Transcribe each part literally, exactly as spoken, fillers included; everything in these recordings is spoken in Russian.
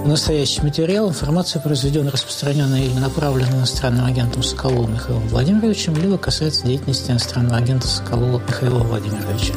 Настоящий материал, информация, произведенная, распространенная или направленная иностранным агентом Соколовым Михаилом Владимировичем, либо касается деятельности иностранного агента Соколова Михаила Владимировича.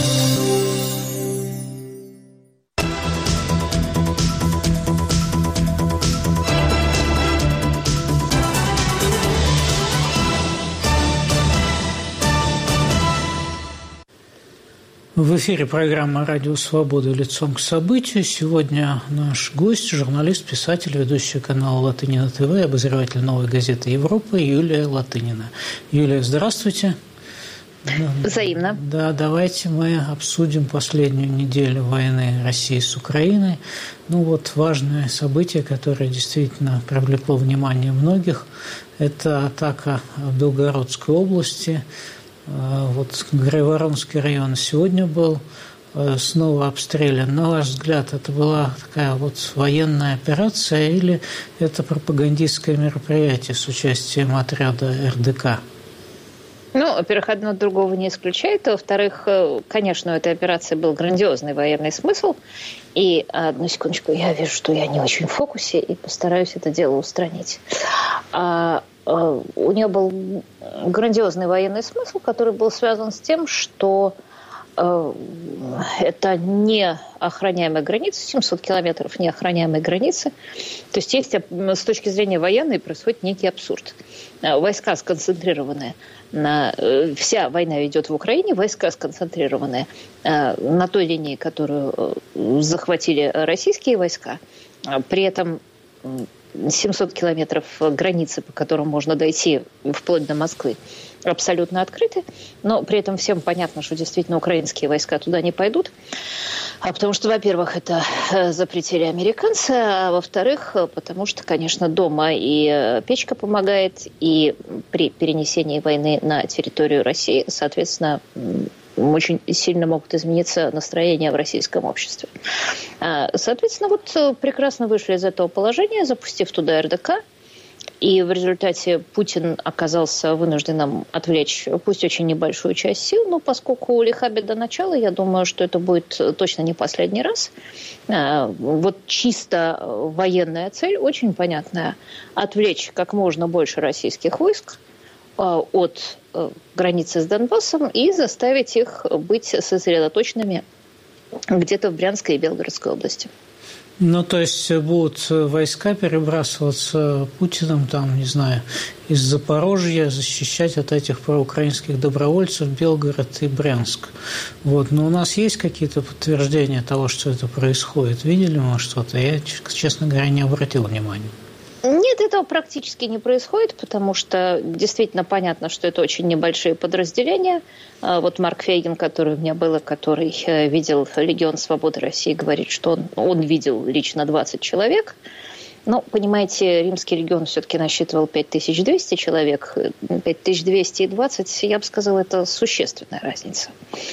В эфире программа «Радио Свобода. Лицом к событию». Сегодня наш гость, журналист, писатель, ведущий канала «Латынина ТВ», обозреватель «Новой газеты Европы» Юлия Латынина. Юлия, здравствуйте. Взаимно. Да, давайте мы обсудим последнюю неделю войны России с Украиной. Ну вот важное событие, которое действительно привлекло внимание многих, это атака в Белгородской области. Вот Грайворонский район сегодня был снова обстрелян. На ваш взгляд, это была такая вот военная операция или это пропагандистское мероприятие с участием отряда эр дэ ка? Ну, во-первых, одно от другого не исключает. Во-вторых, конечно, у этой операции был грандиозный военный смысл. И, одну секундочку, я вижу, что я не очень в фокусе и постараюсь это дело устранить. У нее был грандиозный военный смысл, который был связан с тем, что э, это не охраняемая граница, семьсот километров неохраняемой границы. То есть, есть с точки зрения военной происходит некий абсурд. Войска сконцентрированные на... Вся война идет в Украине, войска сконцентрированные на той линии, которую захватили российские войска. При этом семьсот километров границы, по которым можно дойти вплоть до Москвы, абсолютно открыты. Но при этом всем понятно, что действительно украинские войска туда не пойдут. А потому что, во-первых, это запретили американцы, а во-вторых, потому что, конечно, дома и печка помогает, и при перенесении войны на территорию России, соответственно, очень сильно могут измениться настроения в российском обществе. Соответственно, вот прекрасно вышли из этого положения, запустив туда эр дэ ка, и в результате Путин оказался вынужденным отвлечь, пусть очень небольшую часть сил, но поскольку лиха беда начала, я думаю, что это будет точно не последний раз. Вот чисто военная цель, очень понятная, отвлечь как можно больше российских войск от границы с Донбассом и заставить их быть сосредоточенными где-то в Брянской и Белгородской области. Ну, то есть будут войска перебрасываться Путиным, там, не знаю, из Запорожья, защищать от этих проукраинских добровольцев Белгород и Брянск. Вот. Но у нас есть какие-то подтверждения того, что это происходит? Видели мы что-то? Я, честно говоря, не обратил внимания. Нет, этого практически не происходит, потому что действительно понятно, что это очень небольшие подразделения. Вот Марк Фейгин, который у меня был, и который видел Легион Свободы России, говорит, что он, он видел лично двадцать человек. Но, понимаете, Римский легион все-таки насчитывал пять тысяч двести человек. пять тысяч двести и двадцать, я бы сказала, это существенная разница.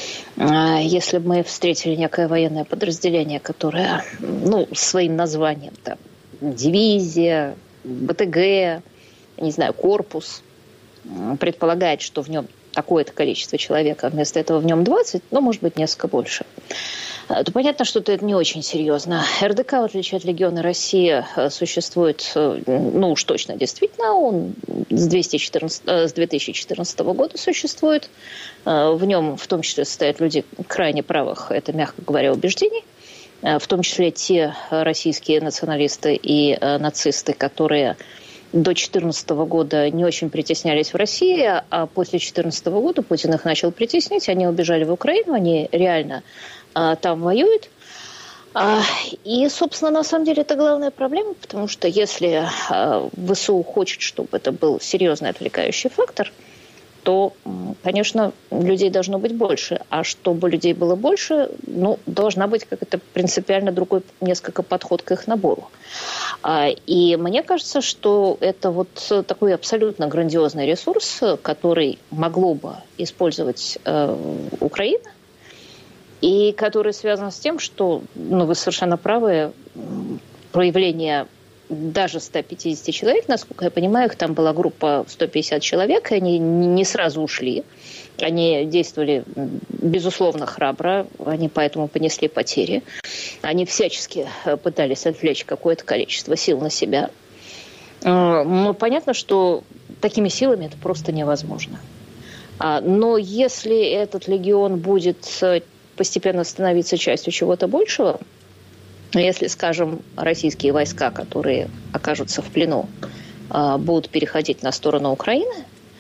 Если бы мы встретили некое военное подразделение, которое, ну, своим названием, там, дивизия, бэ тэ гэ, не знаю, корпус, предполагает, что в нем такое-то количество человек, а вместо этого в нем двадцать, ну, может быть, несколько больше, то понятно, что это не очень серьезно. эр дэ ка, в отличие от Легиона России, существует, ну, уж точно, действительно, он с две тысячи четырнадцатого года существует. В нем в том числе состоят люди крайне правых, это, мягко говоря, убеждений. В том числе те российские националисты и нацисты, которые до две тысячи четырнадцатого года не очень притеснялись в России, а после две тысячи четырнадцатого года Путин их начал притеснять, они убежали в Украину, они реально а, там воюют. А, и, собственно, на самом деле это главная проблема, потому что если а, вэ эс у хочет, чтобы это был серьезный отвлекающий фактор, то, конечно, людей должно быть больше. А чтобы людей было больше, ну, должна быть какой-то принципиально другой несколько подход к их набору. И мне кажется, что это вот такой абсолютно грандиозный ресурс, который могло бы использовать Украина, и который связан с тем, что, ну, вы совершенно правы, проявление даже сто пятьдесят человек, насколько я понимаю, их там была группа сто пятьдесят человек, и они не сразу ушли. Они действовали, безусловно, храбро, они поэтому понесли потери. Они всячески пытались отвлечь какое-то количество сил на себя. Но понятно, что такими силами это просто невозможно. Но если этот легион будет постепенно становиться частью чего-то большего, если, скажем, российские войска, которые окажутся в плену, будут переходить на сторону Украины,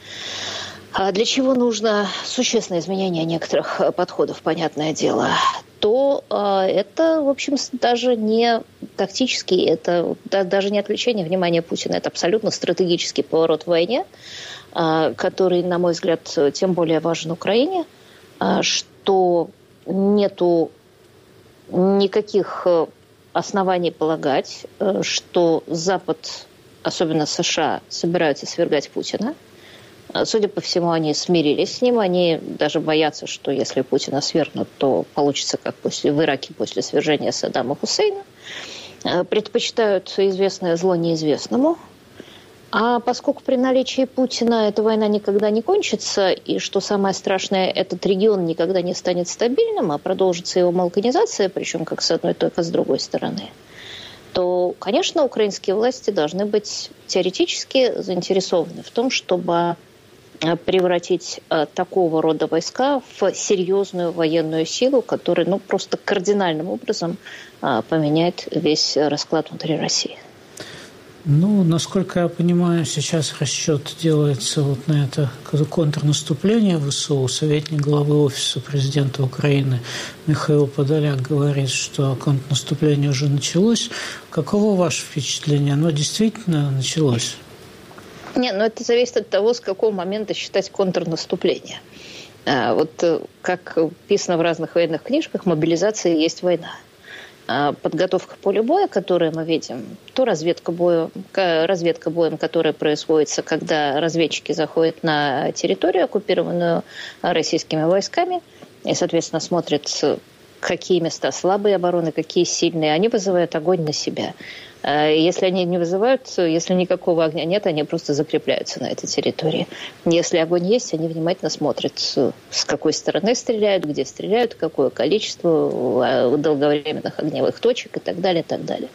для чего нужно существенное изменение некоторых подходов, понятное дело, то это, в общем, даже не тактический, это даже не отвлечение внимания Путина, это абсолютно стратегический поворот в войне, который, на мой взгляд, тем более важен Украине, что нету никаких оснований полагать, что Запад, особенно США, собираются свергать Путина. Судя по всему, они смирились с ним. Они даже боятся, что если Путина свергнут, то получится как после, в Ираке после свержения Саддама Хусейна. Предпочитают известное зло неизвестному. А поскольку при наличии Путина эта война никогда не кончится, и, что самое страшное, этот регион никогда не станет стабильным, а продолжится его балканизация, причем как с одной, так и с другой стороны, то, конечно, украинские власти должны быть теоретически заинтересованы в том, чтобы превратить такого рода войска в серьезную военную силу, которая ну, просто кардинальным образом поменяет весь расклад внутри России. Ну, насколько я понимаю, сейчас расчет делается вот на это контрнаступление ВСУ. Советник главы Офиса президента Украины Михаил Подоляк говорит, что контрнаступление уже началось. Каково ваше впечатление? Оно действительно началось? Нет, но это зависит от того, с какого момента считать контрнаступление. Вот как писано в разных военных книжках, мобилизация есть война. Подготовка поля боя, которую мы видим, то разведка боем, разведка боем, которая происходит, когда разведчики заходят на территорию, оккупированную российскими войсками, и, соответственно, смотрят, какие места слабые обороны, какие сильные, они вызывают огонь на себя. Если они не вызывают, если никакого огня нет, они просто закрепляются на этой территории. Если огонь есть, они внимательно смотрят, с какой стороны стреляют, где стреляют, какое количество долговременных огневых точек и так далее, и так далее.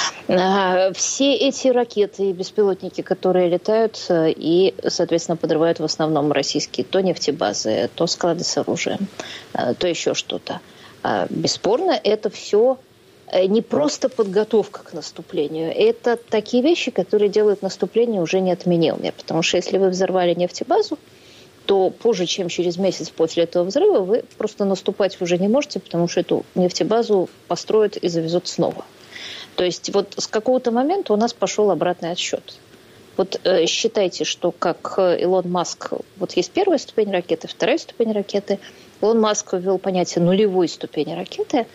Все эти ракеты и беспилотники, которые летают и, соответственно, подрывают в основном российские то нефтебазы, то склады с оружием, то еще что-то. Бесспорно, это все не просто подготовка к наступлению. Это такие вещи, которые делают наступление уже неотменимыми. Потому что если вы взорвали нефтебазу, то позже, чем через месяц после этого взрыва, вы просто наступать уже не можете, потому что эту нефтебазу построят и завезут снова. То есть вот с какого-то момента у нас пошел обратный отсчет. Вот э, считайте, что как Илон Маск, вот есть первая ступень ракеты, вторая ступень ракеты. Илон Маск ввел понятие нулевой ступени ракеты.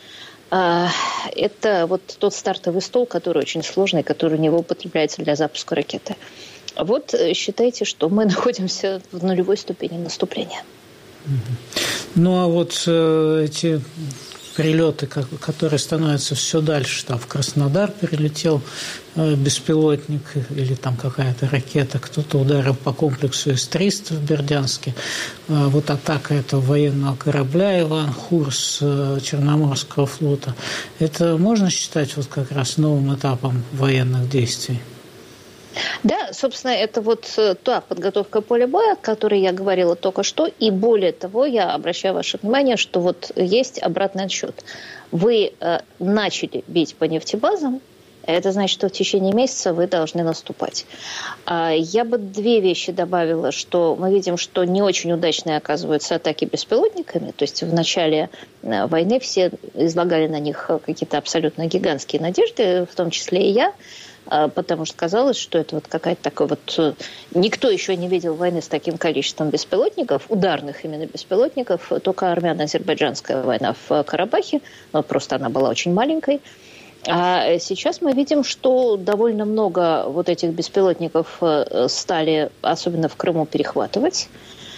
Это вот тот стартовый стол, который очень сложный, который не употребляется для запуска ракеты. Вот считайте, что мы находимся в нулевой ступени наступления. Ну, а вот э, эти прилеты, которые становятся все дальше, там в Краснодар прилетел э, беспилотник или там какая-то ракета, кто-то ударил по комплексу эс триста в Бердянске. Э, вот атака этого военного корабля «Иван Хурс» э, Черноморского флота. Это можно считать вот как раз новым этапом военных действий? Да, собственно, это вот та подготовка поля боя, о которой я говорила только что. И более того, я обращаю ваше внимание, что вот есть обратный отсчет. Вы э, начали бить по нефтебазам, это значит, что в течение месяца вы должны наступать. А я бы две вещи добавила, что мы видим, что не очень удачные оказываются атаки беспилотниками. То есть в начале войны все излагали на них какие-то абсолютно гигантские надежды, в том числе и я. Потому что казалось, что это вот какая-то такая вот... Никто еще не видел войны с таким количеством беспилотников, ударных именно беспилотников, только армяно-азербайджанская война в Карабахе, но просто она была очень маленькой. А сейчас мы видим, что довольно много вот этих беспилотников стали, особенно в Крыму, перехватывать.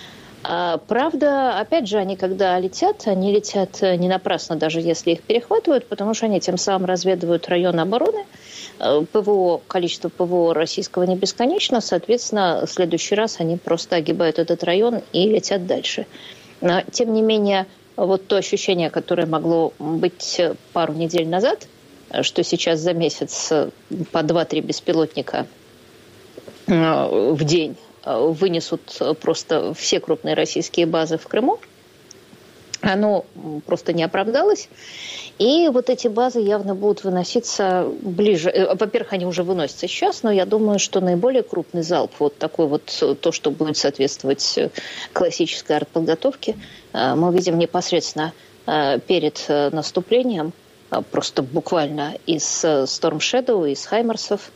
Правда, опять же, они когда летят, они летят не напрасно, даже если их перехватывают, потому что они тем самым разведывают район обороны, ПВО, количество ПВО российского не бесконечно, соответственно, в следующий раз они просто огибают этот район и летят дальше. Но, тем не менее, вот то ощущение, которое могло быть пару недель назад, что сейчас за месяц по два-три беспилотника в день вынесут просто все крупные российские базы в Крыму, оно просто не оправдалось. И вот эти базы явно будут выноситься ближе. Во-первых, они уже выносятся сейчас, но я думаю, что наиболее крупный залп, вот такой вот, то, что будет соответствовать классической артподготовке, мы увидим непосредственно перед наступлением, просто буквально из Storm Shadow, из Хаймерсов.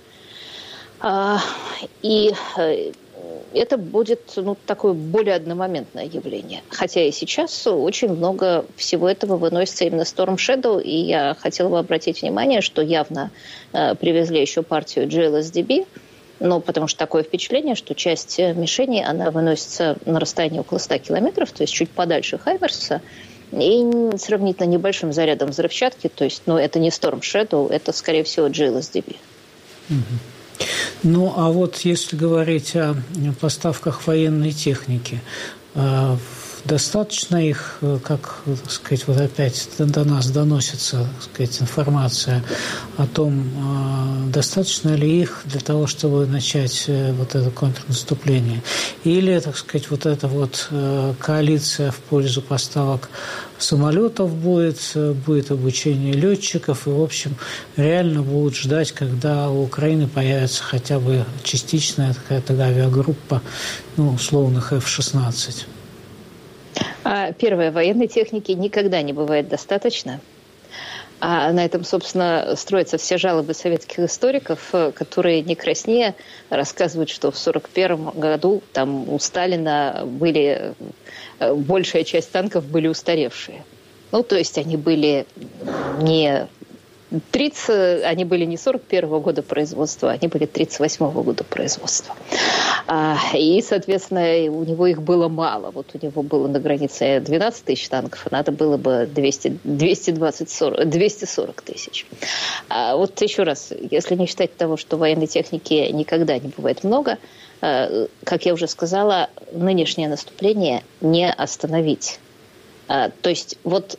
И это будет, ну, такое более одномоментное явление. Хотя и сейчас очень много всего этого выносится именно Storm Shadow, и я хотела бы обратить внимание, что явно э, привезли еще партию джи эл эс ди би, но потому что такое впечатление, что часть мишеней, она выносится на расстоянии около ста километров, то есть чуть подальше Хаймерса, и сравнительно небольшим зарядом взрывчатки, то есть, ну, это не Storm Shadow, это, скорее всего, джи эл эс ди би. Mm-hmm. Ну, а вот если говорить о поставках военной техники, достаточно их, как, так сказать, вот опять до нас доносится, так сказать, информация о том, достаточно ли их для того, чтобы начать вот это контрнаступление? Или, так сказать, вот эта вот коалиция в пользу поставок самолетов будет, будет обучение летчиков, и, в общем, реально будут ждать, когда у Украины появится хотя бы частичная какая-то авиагруппа, ну, условных эф шестнадцать. Первое, военной техники никогда не бывает достаточно. А на этом, собственно, строятся все жалобы советских историков, которые не краснея рассказывают, что в сорок первом году там у Сталина были, большая часть танков были устаревшие. Ну, то есть они были не тридцать, они были не сорок первого года производства, они были тридцать восьмого года производства. И, соответственно, у него их было мало. Вот у него было на границе двенадцать тысяч танков, а надо было бы двести, двести двадцать, сорок, двести сорок тысяч. А вот еще раз, если не считать того, что военной техники никогда не бывает много, как я уже сказала, нынешнее наступление не остановить. То есть вот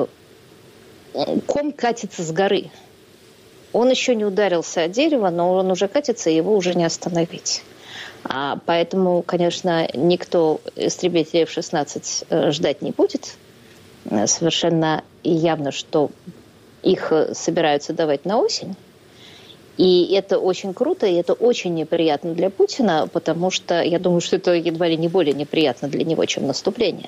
ком катится с горы. Он еще не ударился о дерево, но он уже катится, и его уже не остановить. А поэтому, конечно, никто истребителей эф шестнадцать ждать не будет. Совершенно явно, что их собираются давать на осень. И это очень круто, и это очень неприятно для Путина, потому что я думаю, что это едва ли не более неприятно для него, чем наступление.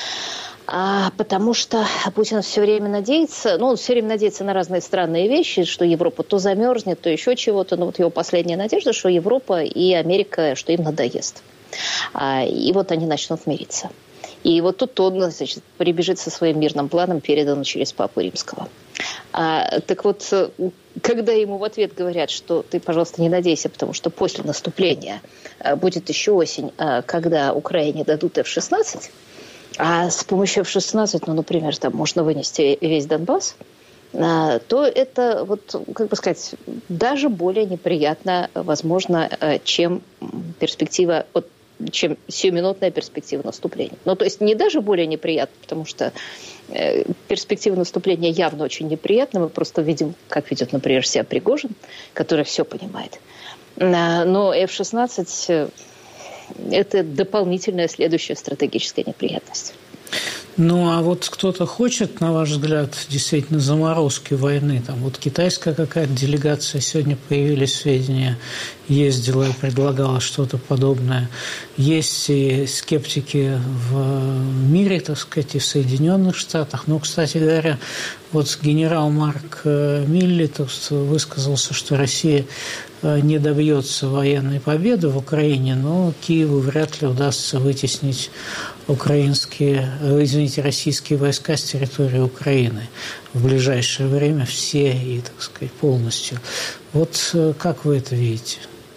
А, потому что Путин все время надеется, ну, он все время надеется на разные странные вещи, что Европа то замерзнет, то еще чего-то. Но вот его последняя надежда, что Европа и Америка, что им надоест. А, и вот они начнут мириться. И вот тут он, значит, прибежит со своим мирным планом, переданным через Папу Римского. А, так вот, когда ему в ответ говорят, что ты, пожалуйста, не надейся, потому что после наступления будет еще осень, когда Украине дадут эф шестнадцать, а с помощью эф шестнадцать, ну, например, там можно вынести весь Донбасс, то это, вот, как бы сказать, даже более неприятно, возможно, чем перспектива, вот, чем сиюминутная перспектива наступления. Ну, то есть не даже более неприятно, потому что э, перспектива наступления явно очень неприятна. Мы просто видим, как ведет, например, себя Пригожин, который все понимает. Но эф шестнадцать – это дополнительная следующая стратегическая неприятность. Ну, а вот кто-то хочет, на ваш взгляд, действительно заморозки войны? Там вот китайская какая-то делегация, сегодня появились сведения, ездила и предлагала что-то подобное. Есть и скептики в мире, так сказать, и в Соединенных Штатах. Ну, кстати говоря, вот генерал Марк Милли высказался, что Россия не добьется военной победы в Украине, но Киеву вряд ли удастся вытеснить украинские, извините, российские войска с территории Украины в ближайшее время, все и, так сказать, полностью. Вот как вы это видите?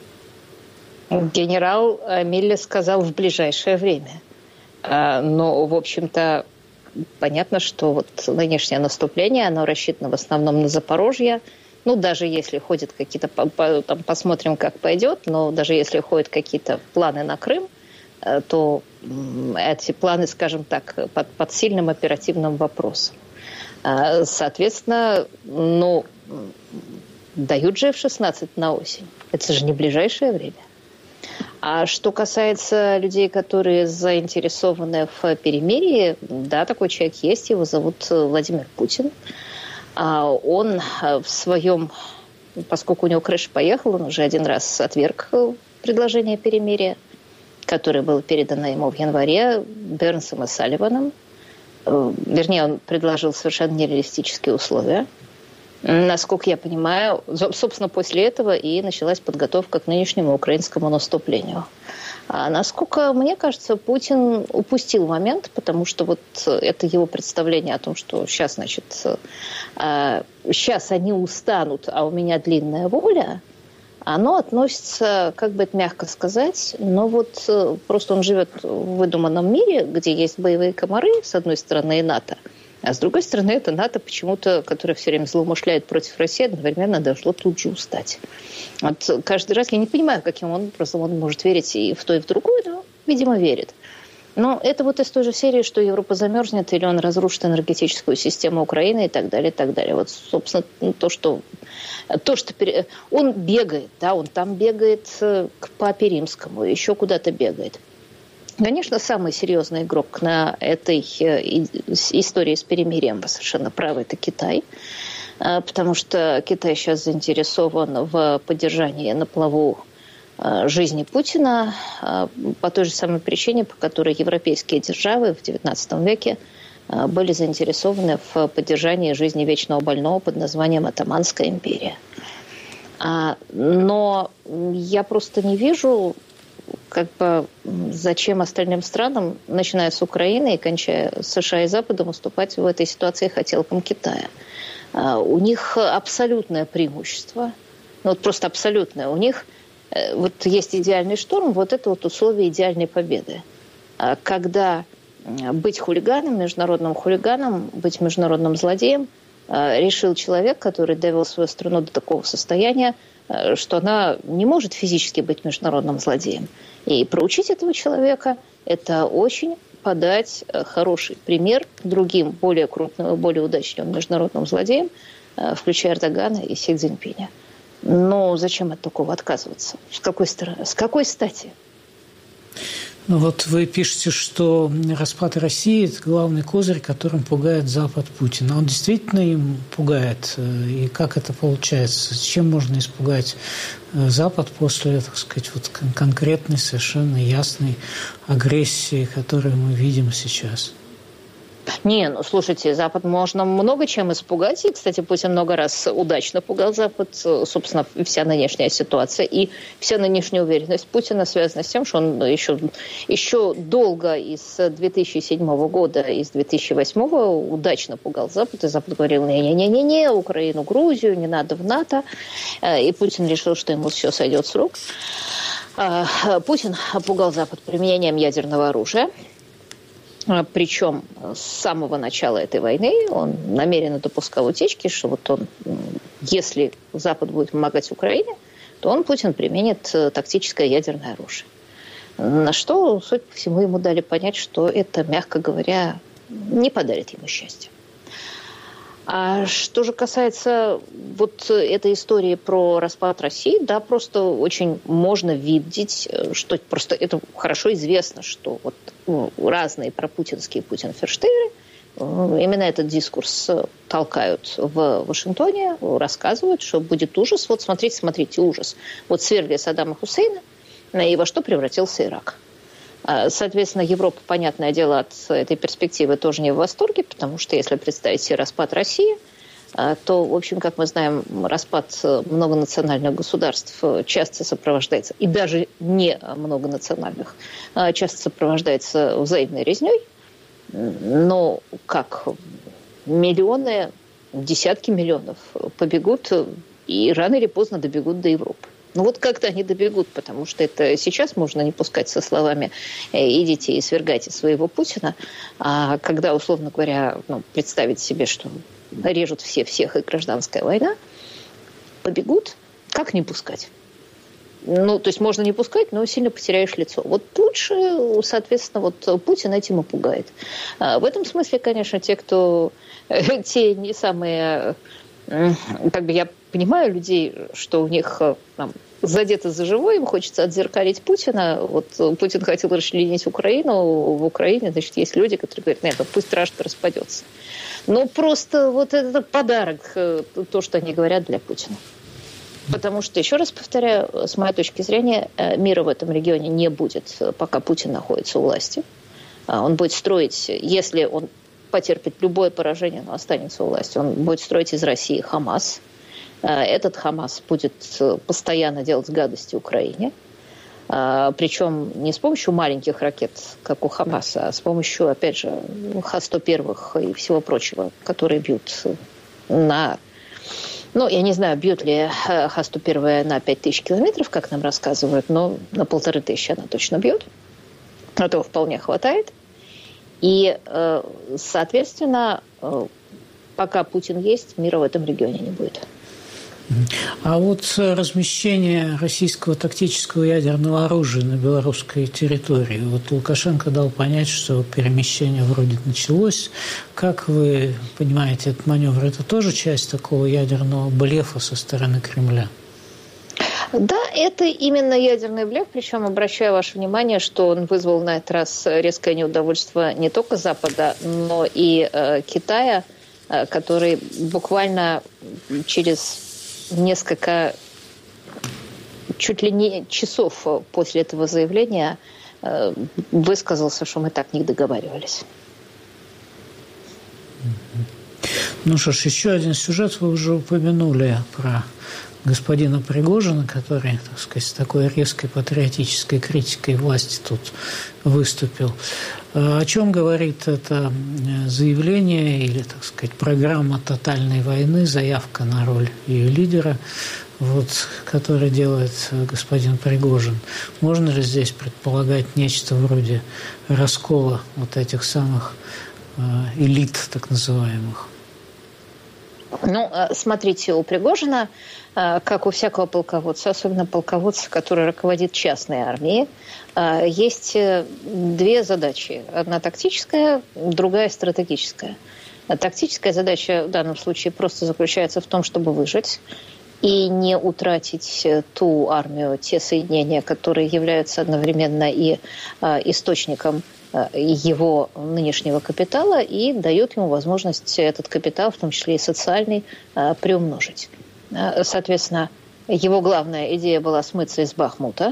Генерал Милли сказал в ближайшее время. Но, в общем-то, понятно, что вот нынешнее наступление, оно рассчитано в основном на Запорожье, ну, даже если ходят какие-то, там, посмотрим, как пойдет, но даже если ходят какие-то планы на Крым, то эти планы, скажем так, под, под сильным оперативным вопросом. Соответственно, ну, дают же эф шестнадцать на осень. Это же не ближайшее время. А что касается людей, которые заинтересованы в перемирии, да, такой человек есть, его зовут Владимир Путин. Он в своем, поскольку у него крыша поехала, он уже один раз отверг предложение перемирия, которое было передано ему в январе Бернсом и Салливаном. Вернее, он предложил совершенно нереалистические условия. Насколько я понимаю, собственно, после этого и началась подготовка к нынешнему украинскому наступлению. А насколько мне кажется, Путин упустил момент, потому что вот это его представление о том, что сейчас, значит, сейчас они устанут, а у меня длинная воля, оно относится, как бы это мягко сказать, но вот просто он живет в выдуманном мире, где есть боевые комары, с одной стороны, и НАТО, а с другой стороны, это НАТО почему-то, которое все время злоумышляет против России, одновременно должно тут же устать. Вот каждый раз я не понимаю, каким образом он может верить и в то, и в другое, но, видимо, верит. Но это вот из той же серии, что Европа замерзнет, или он разрушит энергетическую систему Украины и так далее, и так далее. Вот, собственно, то, что, то, что пере... он бегает, да, он там бегает к Папе Римскому, еще куда-то бегает. Конечно, самый серьезный игрок на этой истории с перемирием, вы совершенно правы, это Китай. Потому что Китай сейчас заинтересован в поддержании на плаву жизни Путина по той же самой причине, по которой европейские державы в девятнадцатом веке были заинтересованы в поддержании жизни вечного больного под названием Отtomанская империя. Но я просто не вижу, как бы, зачем остальным странам, начиная с Украины и кончая США и Западом, выступать в этой ситуации хотелкам Китая. У них абсолютное преимущество, ну вот просто абсолютное. У них вот есть идеальный шторм, вот это вот условие идеальной победы. Когда быть хулиганом, международным хулиганом, быть международным злодеем решил человек, который довел свою страну до такого состояния, что она не может физически быть международным злодеем. И проучить этого человека – это очень подать хороший пример другим, более крупным, более удачным международным злодеям, включая Эрдогана и Си Цзиньпиня. Но зачем от такого отказываться? С какой стороны? С какой стати? Ну вот вы пишете, что распад России – это главный козырь, которым пугает Запад Путина. Он действительно им пугает? И как это получается? Чем можно испугать Запад после, так сказать, вот конкретной, совершенно ясной агрессии, которую мы видим сейчас? Не, ну, слушайте, Запад можно много чем испугать. И, кстати, Путин много раз удачно пугал Запад. Собственно, вся нынешняя ситуация и вся нынешняя уверенность Путина связана с тем, что он еще, еще долго из две тысячи седьмого года, из две тысячи восьмого удачно пугал Запад. И Запад говорил, не-не-не-не, Украину, Грузию, не надо в НАТО. И Путин решил, что ему все сойдет с рук. Путин пугал Запад применением ядерного оружия. Причем с самого начала этой войны он намеренно допускал утечки, что вот он, если Запад будет помогать Украине, то он, Путин, применит тактическое ядерное оружие. На что, судя по всему, ему дали понять, что это, мягко говоря, не подарит ему счастья. А что же касается вот этой истории про распад России, да, просто очень можно видеть, что просто это хорошо известно, что вот ну, разные пропутинские Путин-ферштейры именно этот дискурс толкают в Вашингтоне, рассказывают, что будет ужас. Вот смотрите, смотрите, ужас. Вот свергли Саддама Хусейна, и во что превратился Ирак. Соответственно, Европа, понятное дело, от этой перспективы тоже не в восторге, потому что если представить себе распад России, то, в общем, как мы знаем, распад многонациональных государств часто сопровождается, и даже не многонациональных, часто сопровождается взаимной резней, но как миллионы, десятки миллионов побегут и рано или поздно добегут до Европы. Ну вот как-то они добегут, потому что это сейчас можно не пускать со словами «идите и свергайте своего Путина», а когда, условно говоря, ну, представить себе, что режут все всех и гражданская война, побегут, как не пускать? Ну, то есть можно не пускать, но сильно потеряешь лицо. Вот лучше, соответственно, вот Путин этим и пугает. В этом смысле, конечно, те, кто... Те не самые... Как бы я понимаю людей, что у них там, задето за живое, им хочется отзеркалить Путина. Вот Путин хотел расчленить Украину. В Украине, значит, есть люди, которые говорят, нет, пусть Рашка распадется. Но просто вот это подарок, то, что они говорят для Путина. Потому что, еще раз повторяю, с моей точки зрения, мира в этом регионе не будет, пока Путин находится у власти. Он будет строить, если он потерпит любое поражение, но останется у власти, он будет строить из России Хамас. Этот Хамас будет постоянно делать гадости Украине. Причем не с помощью маленьких ракет, как у Хамаса, а с помощью, опять же, Х сто один и всего прочего, которые бьют на... Ну, я не знаю, бьет ли Х сто один на пять тысяч километров, как нам рассказывают, но на полторы тысячи она точно бьет. Этого вполне хватает. И, соответственно, пока Путин есть, мира в этом регионе не будет. А вот размещение российского тактического ядерного оружия на белорусской территории. Вот Лукашенко дал понять, что перемещение вроде началось. Как вы понимаете этот маневр? Это тоже часть такого ядерного блефа со стороны Кремля? Да, это именно ядерный блеф, причем обращаю ваше внимание, что он вызвал на этот раз резкое неудовольствие не только Запада, но и э, Китая, э, который буквально через несколько, чуть ли не часов после этого заявления э, высказался, что мы так не договаривались. Ну что ж, еще один сюжет вы уже упомянули про господина Пригожина, который, так сказать, с такой резкой патриотической критикой власти тут выступил. О чем говорит это заявление или, так сказать, программа тотальной войны, заявка на роль ее лидера, вот, который делает господин Пригожин? Можно ли здесь предполагать нечто вроде раскола вот этих самых элит, так называемых? Ну, смотрите, у Пригожина, как у всякого полководца, особенно полководца, который руководит частной армией, есть две задачи. Одна тактическая, другая стратегическая. Тактическая задача в данном случае просто заключается в том, чтобы выжить и не утратить ту армию, те соединения, которые являются одновременно и источником его нынешнего капитала и дает ему возможность этот капитал, в том числе и социальный, приумножить. Соответственно, его главная идея была смыться из Бахмута.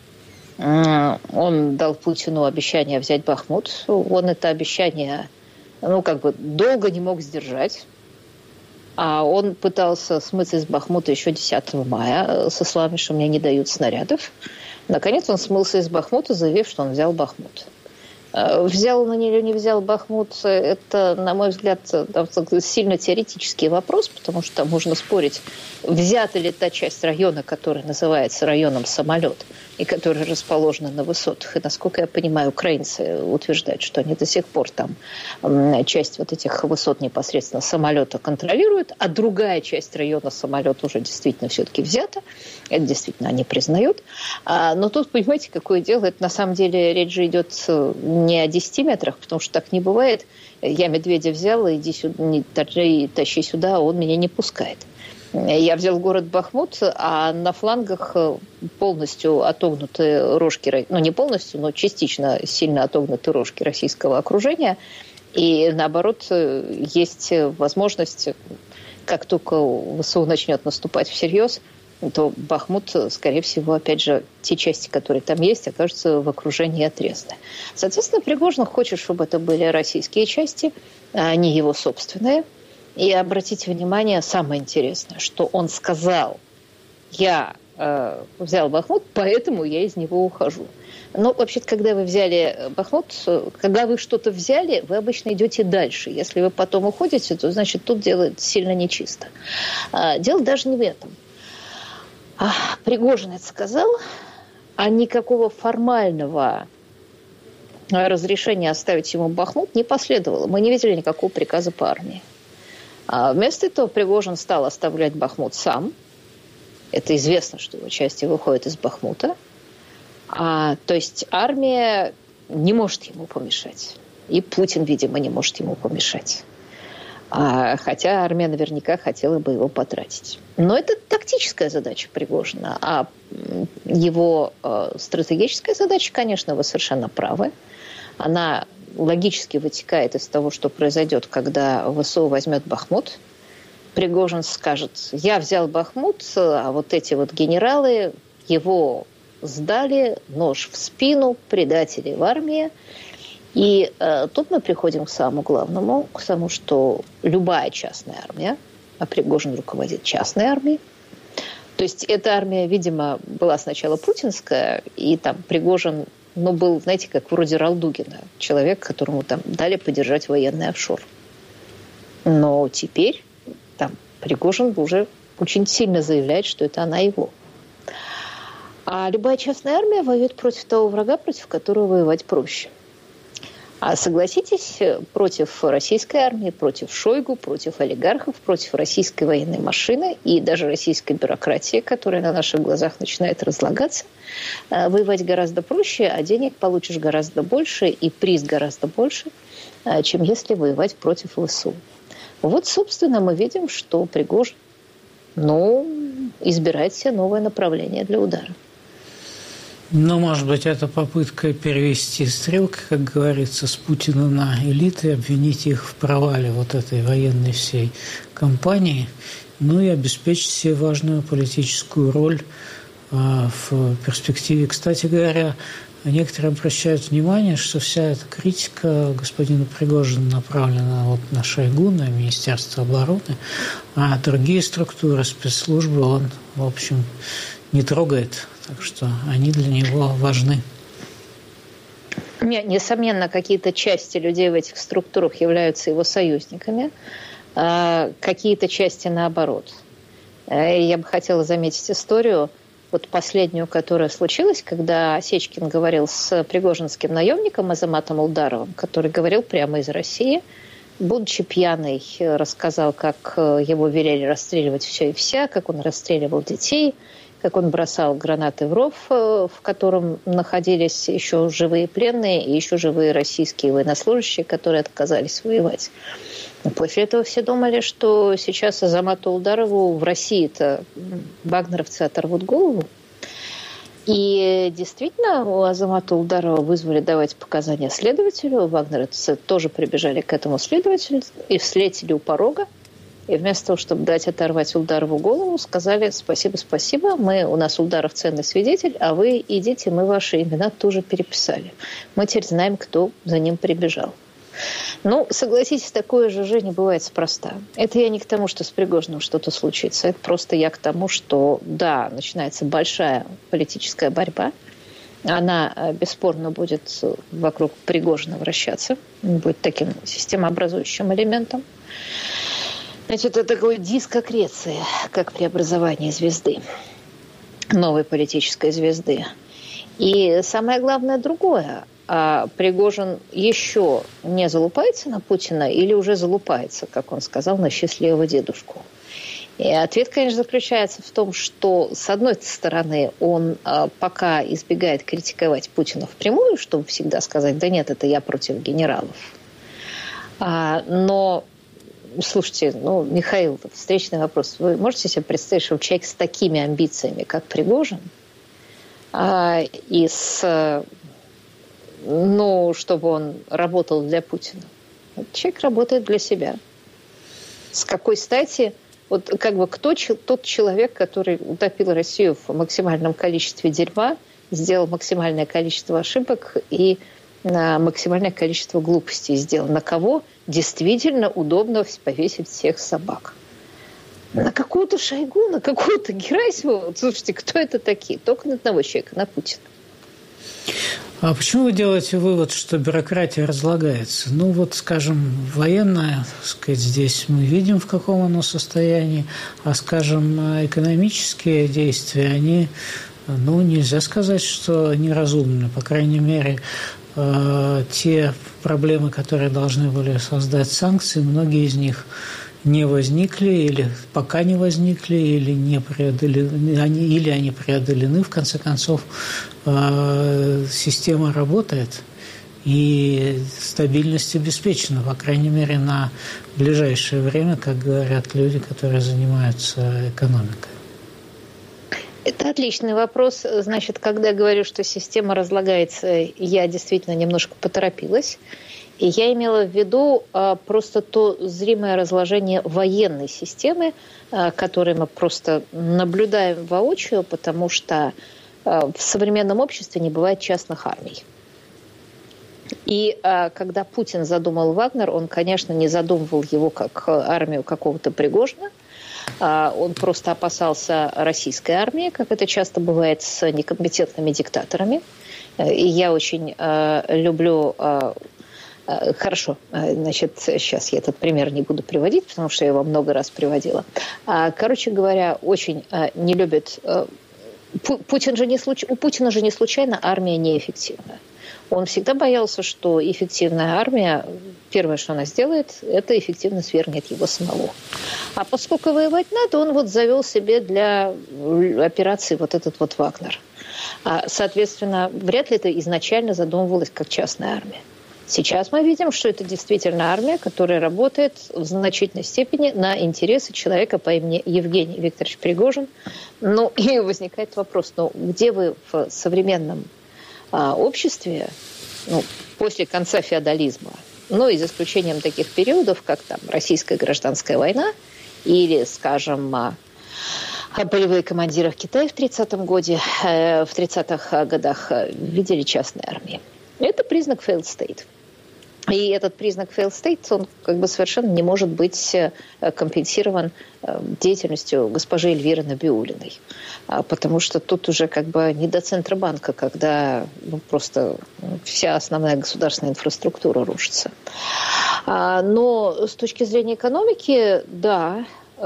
Он дал Путину обещание взять Бахмут. Он это обещание, ну, как бы долго не мог сдержать. А он пытался смыться из Бахмута еще десятого мая со словами, что мне не дают снарядов. Наконец он смылся из Бахмута, заявив, что он взял Бахмут. Взял он или не взял Бахмут, это, на мой взгляд, сильно теоретический вопрос, потому что там можно спорить, взята ли та часть района, которая называется районом Самолет, и которая расположена на высотах. И, насколько я понимаю, украинцы утверждают, что они до сих пор там часть вот этих высот непосредственно Самолета контролируют, а другая часть района Самолета уже действительно все-таки взята. Это действительно они признают. Но тут, понимаете, какое дело, это на самом деле речь же идет не о десяти метрах, потому что так не бывает. Я медведя взял, иди сюда, не тащи сюда, а он меня не пускает. Я взял город Бахмут, а на флангах полностью отогнуты рожки, ну не полностью, но частично сильно отогнуты рожки российского окружения. И наоборот, есть возможность, как только ВСУ начнет наступать всерьез, то Бахмут, скорее всего, опять же, те части, которые там есть, окажутся в окружении отрезаны. Соответственно, Пригожин хочет, чтобы это были российские части, а не его собственные. И обратите внимание, самое интересное, что он сказал, я э, взял Бахмут, поэтому я из него ухожу. Но вообще-то, когда вы взяли Бахмут, когда вы что-то взяли, вы обычно идете дальше. Если вы потом уходите, то, значит, тут дело сильно нечисто. А, дело даже не в этом. А, Пригожин это сказал, а никакого формального разрешения оставить ему Бахмут не последовало. Мы не видели никакого приказа по армии. А вместо этого Пригожин стал оставлять Бахмут сам. Это известно, что его части выходят из Бахмута. А, то есть армия не может ему помешать. И Путин, видимо, не может ему помешать. А, хотя армия наверняка хотела бы его потратить. Но это тактическая задача Пригожина. А его э, стратегическая задача, конечно, вы совершенно правы. Она логически вытекает из того, что произойдет, когда ВСУ возьмет Бахмут. Пригожин скажет: я взял Бахмут, а вот эти вот генералы его сдали, нож в спину, предатели в армии. И э, тут мы приходим к самому главному, к тому, что любая частная армия, а Пригожин руководит частной армией, то есть эта армия, видимо, была сначала путинская, и там Пригожин, ну, был, знаете, как вроде Ралдугина, человек, которому там дали поддержать военный офшор. Но теперь там Пригожин уже очень сильно заявляет, что это она его. А любая частная армия воюет против того врага, против которого воевать проще. А согласитесь, против российской армии, против Шойгу, против олигархов, против российской военной машины и даже российской бюрократии, которая на наших глазах начинает разлагаться, воевать гораздо проще, а денег получишь гораздо больше и приз гораздо больше, чем если воевать против ВСУ. Вот, собственно, мы видим, что Пригожин, ну, избирает себе новое направление для удара. Ну, может быть, это попытка перевести стрелки, как говорится, с Путина на элиты, обвинить их в провале вот этой военной всей кампании, ну и обеспечить себе важную политическую роль а, в перспективе. Кстати говоря, некоторые обращают внимание, что вся эта критика господина Пригожина направлена вот на Шойгу, на Министерство обороны, а другие структуры, спецслужбы он, в общем, не трогает. Так что они для него важны. Несомненно, какие-то части людей в этих структурах являются его союзниками, а какие-то части наоборот. Я бы хотела заметить историю, вот последнюю, которая случилась, когда Осечкин говорил с пригожинским наемником Азаматом Улдаровым, который говорил прямо из России, будучи пьяный, рассказал, как его велели расстреливать все и вся, как он расстреливал детей, как он бросал гранаты в ров, в котором находились еще живые пленные и еще живые российские военнослужащие, которые отказались воевать. После этого все думали, что сейчас Азамату Улдарову в России-то вагнеровцы оторвут голову. И действительно, у Азамата Улдарова вызвали давать показания следователю. Вагнеровцы тоже прибежали к этому следователю и встретили у порога. И вместо того, чтобы дать оторвать Улдарову голову, сказали: спасибо, спасибо, мы, у нас Улдаров ценный свидетель, а вы идите, мы ваши имена тоже переписали. Мы теперь знаем, кто за ним прибежал. Ну, согласитесь, такое же же не бывает спроста. Это я не к тому, что с Пригожиным что-то случится. Это просто я к тому, что, да, начинается большая политическая борьба. Она бесспорно будет вокруг Пригожина вращаться. Будет таким системообразующим элементом. Значит, это такой диск аккреции, как преобразование звезды, новой политической звезды. И самое главное другое. А Пригожин еще не залупается на Путина или уже залупается, как он сказал, на счастливого дедушку? И ответ, конечно, заключается в том, что, с одной стороны, он а, пока избегает критиковать Путина впрямую, чтобы всегда сказать: да нет, это я против генералов. А, но... Слушайте, ну, Михаил, встречный вопрос. Вы можете себе представить, что человек с такими амбициями, как Пригожин, а, и с, ну, чтобы он работал для Путина? Человек работает для себя. С какой стати? Вот как бы кто тот человек, который утопил Россию в максимальном количестве дерьма, сделал максимальное количество ошибок и на максимальное количество глупостей сделал? На кого действительно удобно повесить всех собак? На какую-то Шойгу, на какую-то Герасимову? Слушайте, кто это такие? Только на одного человека, на Путина. А почему вы делаете вывод, что бюрократия разлагается? Ну, вот, скажем, военная, так сказать, здесь мы видим, в каком оно состоянии, а, скажем, экономические действия, они, ну, нельзя сказать, что неразумны. По крайней мере, те проблемы, которые должны были создать санкции, многие из них не возникли, или пока не возникли, или, не преодолены, они, или они преодолены, в конце концов, система работает, и стабильность обеспечена, по крайней мере, на ближайшее время, как говорят люди, которые занимаются экономикой. Это отличный вопрос. Значит, когда я говорю, что система разлагается, я действительно немножко поторопилась. И я имела в виду а, просто то зримое разложение военной системы, а, которое мы просто наблюдаем воочию, потому что а, в современном обществе не бывает частных армий. И а, когда Путин задумал Вагнер, он, конечно, не задумывал его как армию какого-то Пригожина. А, он просто опасался российской армии, как это часто бывает с некомпетентными диктаторами. И я очень а, люблю... А, Хорошо, значит, сейчас я этот пример не буду приводить, потому что я его много раз приводила. Короче говоря, очень не любит... Путин же не случ... У Путина же не случайно армия неэффективна. Он всегда боялся, что эффективная армия, первое, что она сделает, это эффективно свергнет его самого. А поскольку воевать надо, он вот завел себе для операции вот этот вот Вагнер. Соответственно, вряд ли это изначально задумывалось как частная армия. Сейчас мы видим, что это действительно армия, которая работает в значительной степени на интересы человека по имени Евгений Викторович Пригожин. Ну, и возникает вопрос, ну, где вы в современном а, обществе, ну, после конца феодализма, ну, и за исключением таких периодов, как там российская гражданская война или, скажем, а, полевые командиры в Китае в тридцатом году, э, в тридцатых годах видели частные армии. Это признак failed state. И этот признак failed state, он как бы совершенно не может быть компенсирован деятельностью госпожи Эльвиры Набиуллиной. Потому что тут уже как бы не до Центробанка, когда ну, просто вся основная государственная инфраструктура рушится. Но с точки зрения экономики, да,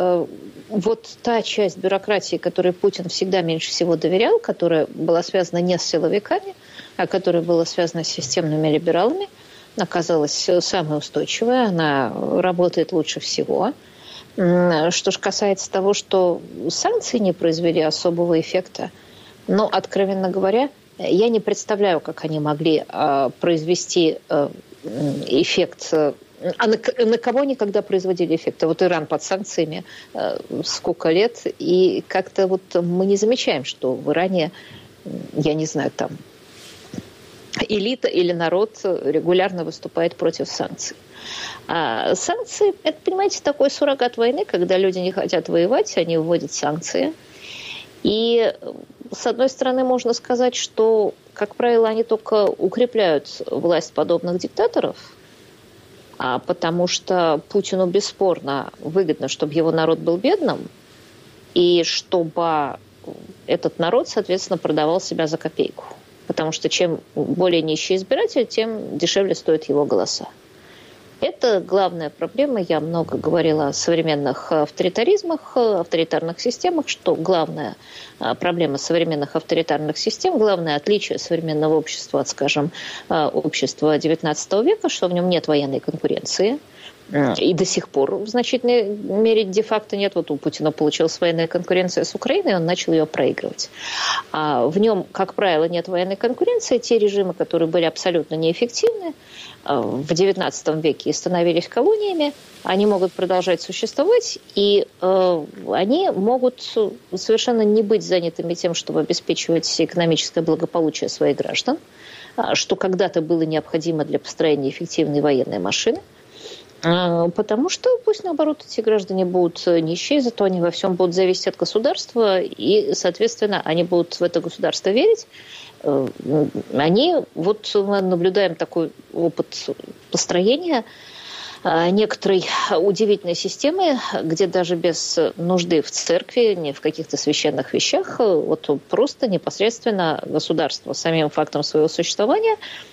вот та часть бюрократии, которой Путин всегда меньше всего доверял, которая была связана не с силовиками, а которая была связана с системными либералами, оказалась самой устойчивой, она работает лучше всего. Что же касается того, что санкции не произвели особого эффекта, но, откровенно говоря, я не представляю, как они могли произвести эффект. А на, на кого они когда производили эффект? Вот Иран под санкциями сколько лет, и как-то вот мы не замечаем, что в Иране, я не знаю, там элита или народ регулярно выступает против санкций. А санкции, это, понимаете, такой суррогат войны, когда люди не хотят воевать, они вводят санкции. И, с одной стороны, можно сказать, что, как правило, они только укрепляют власть подобных диктаторов, а потому что Путину бесспорно выгодно, чтобы его народ был бедным, и чтобы этот народ, соответственно, продавал себя за копейку. Потому что чем более нищий избиратель, тем дешевле стоят его голоса. Это главная проблема. Я много говорила о современных авторитаризмах, авторитарных системах, что главная проблема современных авторитарных систем, главное отличие современного общества от, скажем, общества девятнадцатого века, что в нем нет военной конкуренции. И до сих пор в значительной мере де-факто нет. Вот у Путина получилась военная конкуренция с Украиной, он начал ее проигрывать. А в нем, как правило, нет военной конкуренции. Те режимы, которые были абсолютно неэффективны в девятнадцатом веке и становились колониями, они могут продолжать существовать, и э, они могут совершенно не быть занятыми тем, чтобы обеспечивать экономическое благополучие своих граждан, что когда-то было необходимо для построения эффективной военной машины. Потому что пусть, наоборот, эти граждане будут нищие, зато они во всем будут зависеть от государства, и, соответственно, они будут в это государство верить. Они, вот мы наблюдаем такой опыт построения некоторой удивительной системы, где даже без нужды в церкви, не в каких-то священных вещах, вот просто непосредственно государство самим фактом своего существования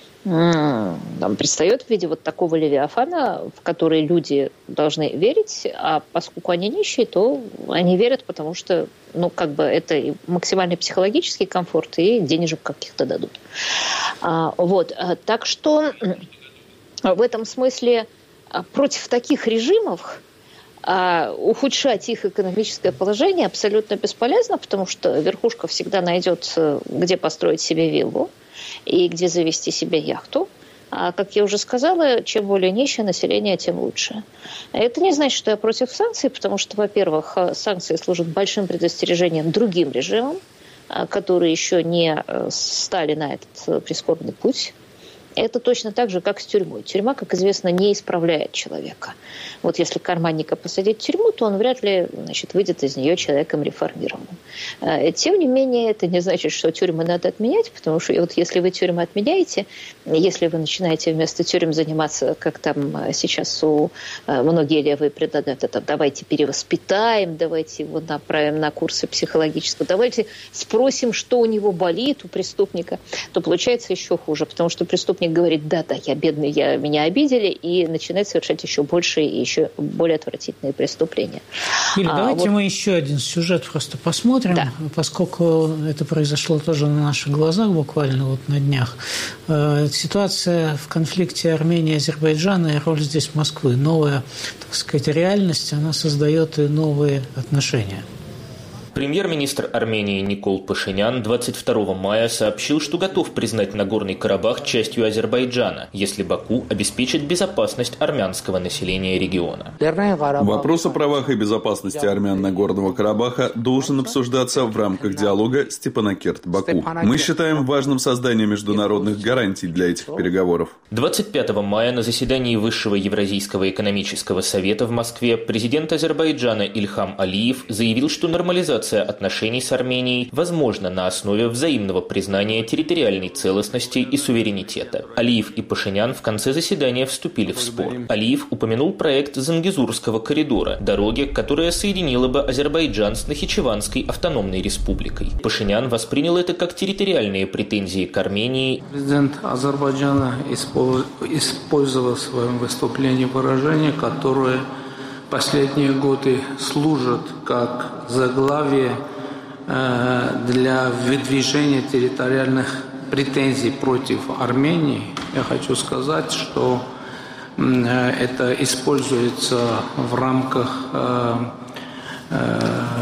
там предстает в виде вот такого левиафана, в который люди должны верить, а поскольку они нищие, то они верят, потому что, ну, как бы это и максимальный психологический комфорт, и денежек каких-то дадут. А, вот, так что в этом смысле против таких режимов А ухудшать их экономическое положение абсолютно бесполезно, потому что верхушка всегда найдет, где построить себе виллу и где завести себе яхту. А, как я уже сказала, чем более нищее население, тем лучше. Это не значит, что я против санкций, потому что, во-первых, санкции служат большим предостережением другим режимам, которые еще не стали на этот прискорбный путь. Это точно так же, как с тюрьмой. Тюрьма, как известно, не исправляет человека. Вот если карманника посадить в тюрьму, то он вряд ли, значит, выйдет из нее человеком реформированным. Тем не менее, это не значит, что тюрьмы надо отменять, потому что вот если вы тюрьмы отменяете, если вы начинаете вместо тюрем заниматься, как там сейчас у многие левые предлагают, это давайте перевоспитаем, давайте его направим на курсы психологического, давайте спросим, что у него болит, у преступника, то получается еще хуже, потому что преступник говорит, да-да, я бедный, я, меня обидели, и начинает совершать еще большие и еще более отвратительные преступления. Юля, а, давайте вот... мы еще один сюжет просто посмотрим, да. Поскольку это произошло тоже на наших глазах буквально вот на днях. Ситуация в конфликте Армении и Азербайджана и роль здесь Москвы. Новая, так сказать, реальность, она создает и новые отношения. Премьер-министр Армении Никол Пашинян двадцать второго мая сообщил, что готов признать Нагорный Карабах частью Азербайджана, если Баку обеспечит безопасность армянского населения региона. Вопрос о правах и безопасности армян Нагорного Карабаха должен обсуждаться в рамках диалога Степанакерт-Баку. Мы считаем важным создание международных гарантий для этих переговоров. двадцать пятого мая на заседании Высшего Евразийского экономического совета в Москве президент Азербайджана Ильхам Алиев заявил, что нормализация отношений с Арменией возможно на основе взаимного признания территориальной целостности и суверенитета. Алиев и Пашинян в конце заседания вступили в спор. Алиев упомянул проект Зангезурского коридора, дороги, которая соединила бы Азербайджан с Нахичеванской автономной республикой. Пашинян воспринял это как территориальные претензии к Армении. Президент Азербайджана использовал в своем выступлении выражение, которое последние годы служат как заглавие э, для выдвижения территориальных претензий против Армении. Я хочу сказать, что э, это используется в рамках э, э,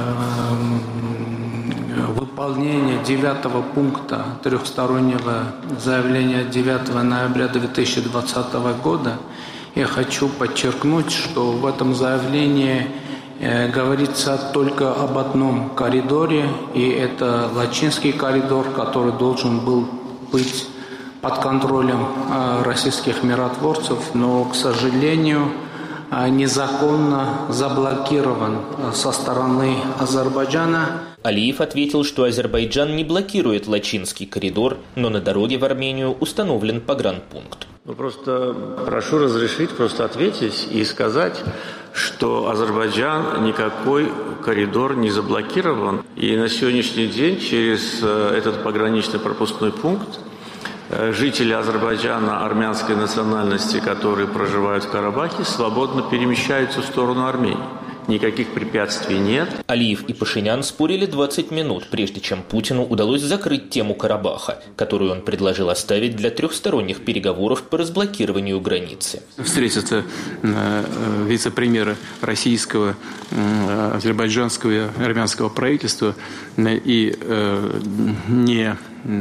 выполнения девятого пункта трехстороннего заявления девятого ноября две тысячи двадцатого года. Я хочу подчеркнуть, что в этом заявлении э, говорится только об одном коридоре, и это Лачинский коридор, который должен был быть под контролем э, российских миротворцев, но, к сожалению, э, незаконно заблокирован э, со стороны Азербайджана. Алиев ответил, что Азербайджан не блокирует Лачинский коридор, но на дороге в Армению установлен погранпункт. Ну, просто прошу разрешить просто ответить и сказать, что Азербайджан никакой коридор не заблокирован. И на сегодняшний день через этот пограничный пропускной пункт жители Азербайджана армянской национальности, которые проживают в Карабахе, свободно перемещаются в сторону Армении. Никаких препятствий нет. Алиев и Пашинян спорили двадцать минут, прежде чем Путину удалось закрыть тему Карабаха, которую он предложил оставить для трехсторонних переговоров по разблокированию границы. Встретятся вице-премьеры российского, азербайджанского и армянского правительства и не...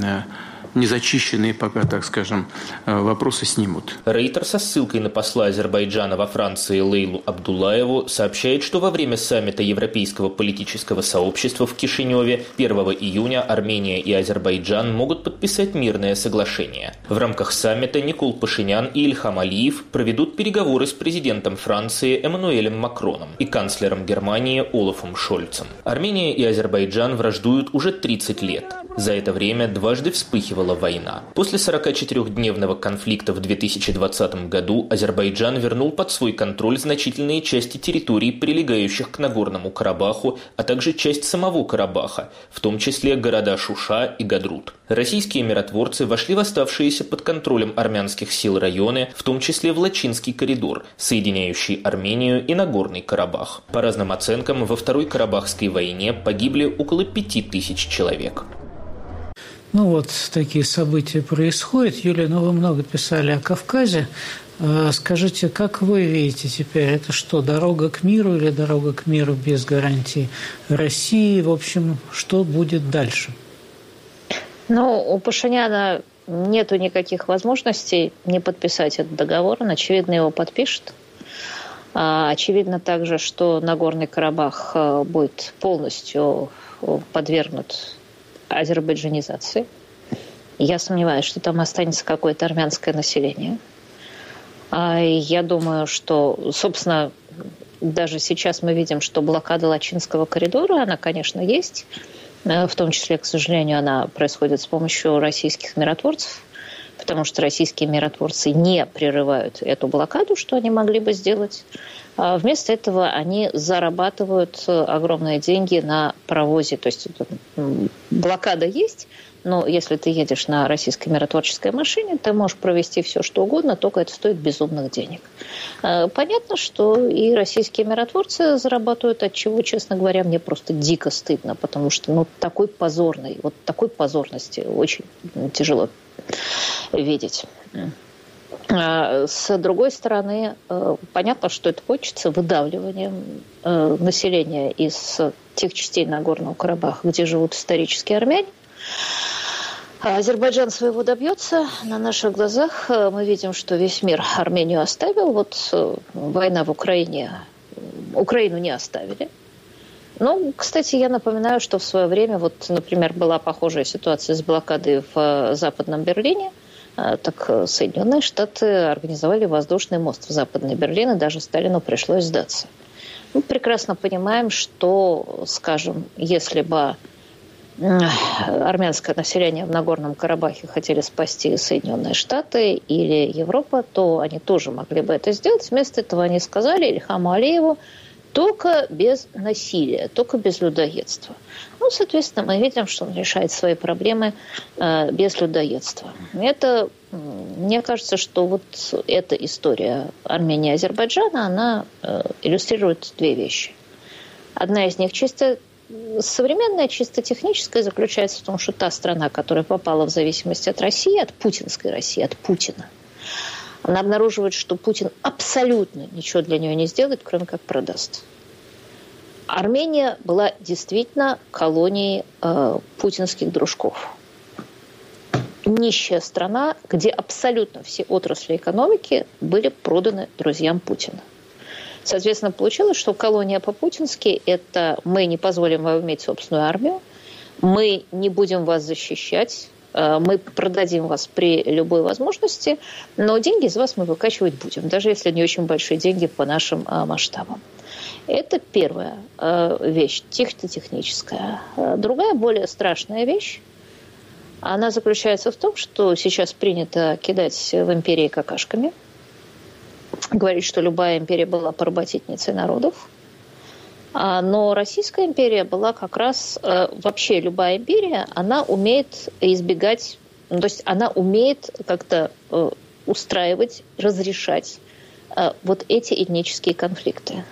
незачищенные пока, так скажем, вопросы снимут. Рейтер со ссылкой на посла Азербайджана во Франции Лейлу Абдуллаеву сообщает, что во время саммита Европейского политического сообщества в Кишиневе первого июня Армения и Азербайджан могут подписать мирное соглашение. В рамках саммита Никол Пашинян и Ильхам Алиев проведут переговоры с президентом Франции Эммануэлем Макроном и канцлером Германии Олафом Шольцем. Армения и Азербайджан враждуют уже тридцать лет. За это время дважды вспыхивала война. После сорокачетырёхдневного конфликта в две тысячи двадцатом году Азербайджан вернул под свой контроль значительные части территорий, прилегающих к Нагорному Карабаху, а также часть самого Карабаха, в том числе города Шуша и Гадрут. Российские миротворцы вошли в оставшиеся под контролем армянских сил районы, в том числе в Лачинский коридор, соединяющий Армению и Нагорный Карабах. По разным оценкам, во Второй Карабахской войне погибли около пяти тысяч человек. Ну вот такие события происходят. Юлия, ну вы много писали о Кавказе. Скажите, как вы видите теперь, это что, дорога к миру или дорога к миру без гарантий России? В общем, что будет дальше? Ну, у Пашиняна нету никаких возможностей не подписать этот договор. Он, очевидно, его подпишет. Очевидно также, что Нагорный Карабах будет полностью подвергнут азербайджанизации. Я сомневаюсь, что там останется какое-то армянское население. Я думаю, что, собственно, даже сейчас мы видим, что блокада Лачинского коридора, она, конечно, есть. В том числе, к сожалению, она происходит с помощью российских миротворцев, потому что российские миротворцы не прерывают эту блокаду, что они могли бы сделать. А вместо этого они зарабатывают огромные деньги на паровозе. То есть блокада есть, но если ты едешь на российской миротворческой машине, ты можешь провести все, что угодно, только это стоит безумных денег. Понятно, что и российские миротворцы зарабатывают, от чего, честно говоря, мне просто дико стыдно, потому что ну, такой позорной, вот такой позорности очень тяжело видеть. С другой стороны, понятно, что это кончится выдавливанием населения из тех частей Нагорного Карабаха, где живут исторические армяне. Азербайджан своего добьется. На наших глазах мы видим, что весь мир Армению оставил. Вот война в Украине. Украину не оставили. Ну, кстати, я напоминаю, что в свое время, вот, например, была похожая ситуация с блокадой в Западном Берлине. Так Соединенные Штаты организовали воздушный мост в Западный Берлин, и даже Сталину пришлось сдаться. Мы прекрасно понимаем, что, скажем, если бы армянское население в Нагорном Карабахе хотели спасти Соединенные Штаты или Европа, то они тоже могли бы это сделать. Вместо этого они сказали Ильхаму Алиеву: только без насилия, только без людоедства. Ну, соответственно, мы видим, что он решает свои проблемы э, без людоедства. Это, мне кажется, что вот эта история Армении и Азербайджана, она э, иллюстрирует две вещи. Одна из них чисто современная, чисто техническая, заключается в том, что та страна, которая попала в зависимость от России, от путинской России, от Путина, она обнаруживает, что Путин абсолютно ничего для нее не сделает, кроме как продаст. Армения была действительно колонией э, путинских дружков. Нищая страна, где абсолютно все отрасли экономики были проданы друзьям Путина. Соответственно, получилось, что колония по-путински – это мы не позволим вам иметь собственную армию, мы не будем вас защищать, мы продадим вас при любой возможности, но деньги из вас мы выкачивать будем, даже если не очень большие деньги по нашим масштабам. Это первая вещь, техническая. Другая, более страшная вещь, она заключается в том, что сейчас принято кидать в империи какашками, говорить, что любая империя была поработительницей народов. Но Российская империя была как раз... Вообще любая империя, она умеет избегать... То есть она умеет как-то устраивать, разрешать вот эти этнические конфликты.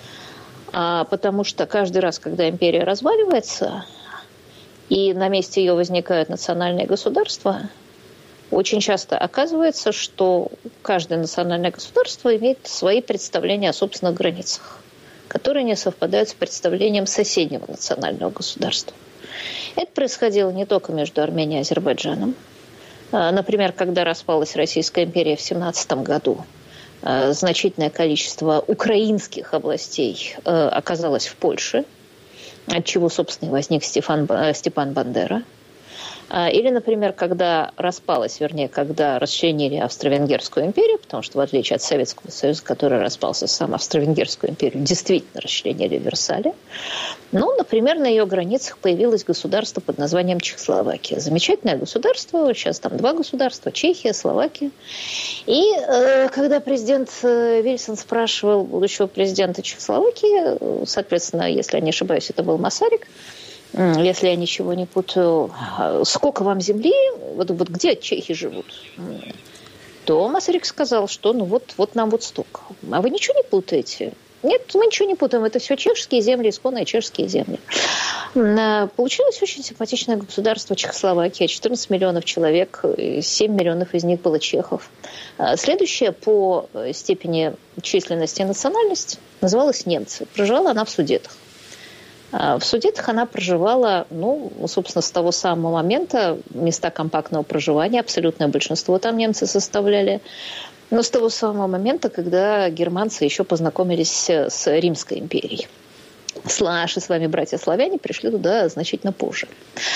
Потому что каждый раз, когда империя разваливается, и на месте ее возникают национальные государства, очень часто оказывается, что каждое национальное государство имеет свои представления о собственных границах, которые не совпадают с представлением соседнего национального государства. Это происходило не только между Арменией и Азербайджаном. Например, когда распалась Российская империя в семнадцатом году, значительное количество украинских областей оказалось в Польше, от чего, собственно, и возник Степан, Степан Бандера. Или, например, когда распалась, вернее, когда расчленили Австро-Венгерскую империю, потому что, в отличие от Советского Союза, который распался сам, Австро-Венгерскую империю действительно расчленили в Версале. Ну, например, на ее границах появилось государство под названием Чехословакия. Замечательное государство, сейчас там два государства, Чехия, Словакия. И э, когда президент Вильсон спрашивал будущего президента Чехословакии, соответственно, если я не ошибаюсь, это был Масарик, если я ничего не путаю, сколько вам земли, вот, вот где чехи живут, то Масарик сказал, что ну вот, вот нам вот столько. А вы ничего не путаете? Нет, мы ничего не путаем. Это все чешские земли, исконные чешские земли. Получилось очень симпатичное государство Чехословакия. четырнадцать миллионов человек, семь миллионов из них было чехов. Следующая по степени численности и национальности называлась немцы. Проживала она в Судетах. В Судетах она проживала, ну, собственно, с того самого момента, места компактного проживания, абсолютное большинство там немцы составляли, но с того самого момента, когда германцы еще познакомились с Римской империей. Наши с вами братья-славяне пришли туда значительно позже,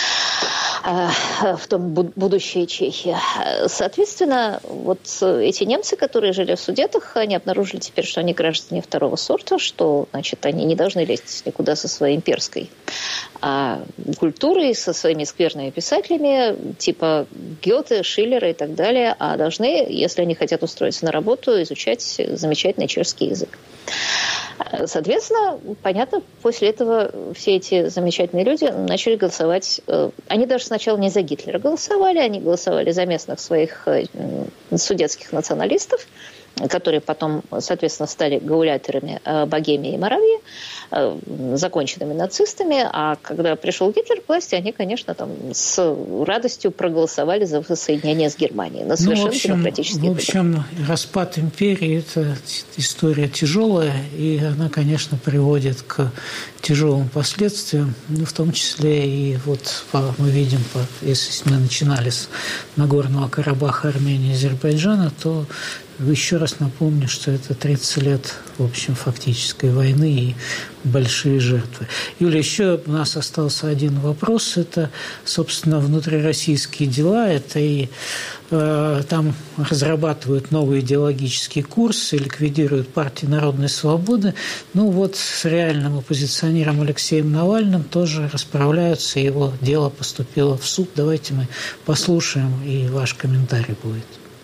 в том будущее Чехия. Соответственно, вот эти немцы, которые жили в Судетах, они обнаружили теперь, что они граждане второго сорта, что, значит, они не должны лезть никуда со своей имперской а культурой, со своими скверными писателями, типа Гёте, Шиллера и так далее, а должны, если они хотят устроиться на работу, изучать замечательный чешский язык. Соответственно, понятно, после этого все эти замечательные люди начали голосовать. Они даже сначала не за Гитлера голосовали, они голосовали за местных своих судетских националистов, которые потом, соответственно, стали гауляйтерами Богемии и Моравии, законченными нацистами. А когда пришел Гитлер к власти, они, конечно, там с радостью проголосовали за воссоединение с Германией на совершенно ну, в общем, демократический В общем, выбор. Распад империи – это история тяжелая, и она, конечно, приводит к тяжелым последствиям, ну, в том числе и вот по, мы видим, по, если мы начинали с Нагорного Карабаха, Армении и Азербайджана, то еще раз напомню, что это тридцать лет, в общем, фактической войны и большие жертвы. Юля, еще у нас остался один вопрос. Это, собственно, внутрироссийские дела. Это и э, там разрабатывают новый идеологический курс и ликвидируют партию народной свободы. Ну вот с реальным оппозиционером Алексеем Навальным тоже расправляются. Его дело поступило в суд. Давайте мы послушаем, и ваш комментарий будет.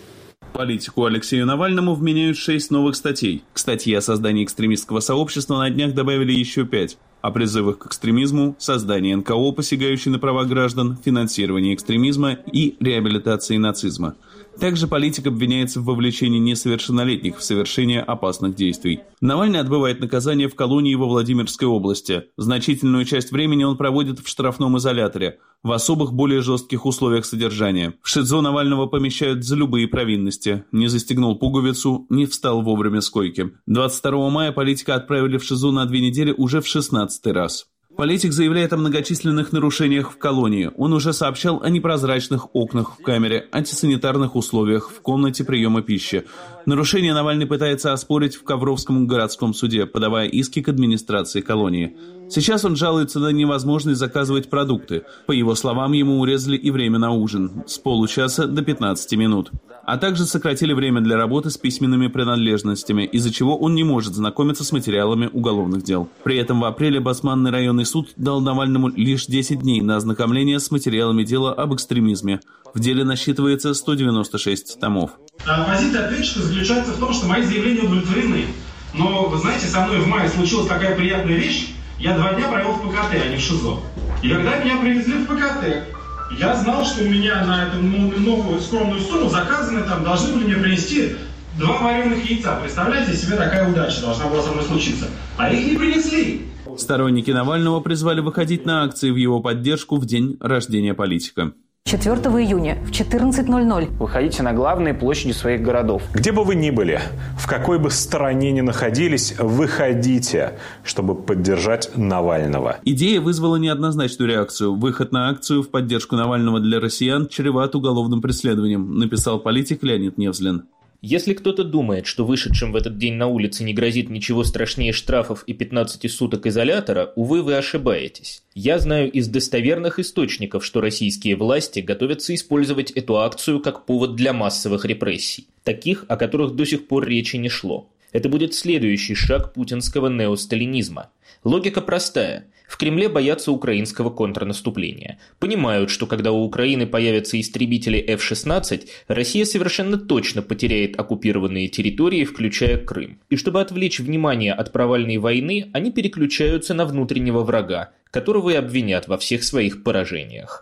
Политику Алексею Навальному вменяют шесть новых статей. К статье о создании экстремистского сообщества на днях добавили еще пять. О призывах к экстремизму, создании эн ка о, посягающей на права граждан, финансировании экстремизма и реабилитации нацизма. Также политик обвиняется в вовлечении несовершеннолетних в совершение опасных действий. Навальный отбывает наказание в колонии во Владимирской области. Значительную часть времени он проводит в штрафном изоляторе, в особых более жестких условиях содержания. В ШИЗО Навального помещают за любые провинности. Не застегнул пуговицу, не встал вовремя с койки. двадцать второго мая политика отправили в ШИЗО на две недели уже в шестнадцатый раз. Политик заявляет о многочисленных нарушениях в колонии. Он уже сообщал о непрозрачных окнах в камере, антисанитарных условиях в комнате приема пищи. Нарушение Навальный пытается оспорить в Ковровском городском суде, подавая иски к администрации колонии. Сейчас он жалуется на невозможность заказывать продукты. По его словам, ему урезали и время на ужин с получаса до пятнадцати минут. А также сократили время для работы с письменными принадлежностями, из-за чего он не может знакомиться с материалами уголовных дел. При этом в апреле Басманный районный суд дал Навальному лишь десять дней на ознакомление с материалами дела об экстремизме. В деле насчитывается сто девяносто шесть томов. Позиция ответчика заключается в том, что мои заявления удовлетворены. Но, вы знаете, со мной в мае случилась такая приятная вещь. Я два дня провел в пэ ка тэ, а не в ШИЗО. И когда меня привезли в пэ ка тэ, я знал, что у меня на эту новую скромную сумму заказаны, там должны были мне принести два вареных яйца. Представляете себе, такая удача должна была со мной случиться. А их не принесли. Сторонники Навального призвали выходить на акции в его поддержку в день рождения политика. четвёртого июня в четырнадцать ноль ноль. Выходите на главные площади своих городов. Где бы вы ни были, в какой бы стороне ни находились, выходите, чтобы поддержать Навального. Идея вызвала неоднозначную реакцию. Выход на акцию в поддержку Навального для россиян чреват уголовным преследованием, написал политик Леонид Невзлин. Если кто-то думает, что вышедшим в этот день на улице не грозит ничего страшнее штрафов и пятнадцати суток изолятора, увы, вы ошибаетесь. Я знаю из достоверных источников, что российские власти готовятся использовать эту акцию как повод для массовых репрессий, таких, о которых до сих пор речи не шло. Это будет следующий шаг путинского неосталинизма. Логика простая. В Кремле боятся украинского контрнаступления. Понимают, что когда у Украины появятся истребители эф шестнадцать, Россия совершенно точно потеряет оккупированные территории, включая Крым. И чтобы отвлечь внимание от провальной войны, они переключаются на внутреннего врага, которого и обвинят во всех своих поражениях.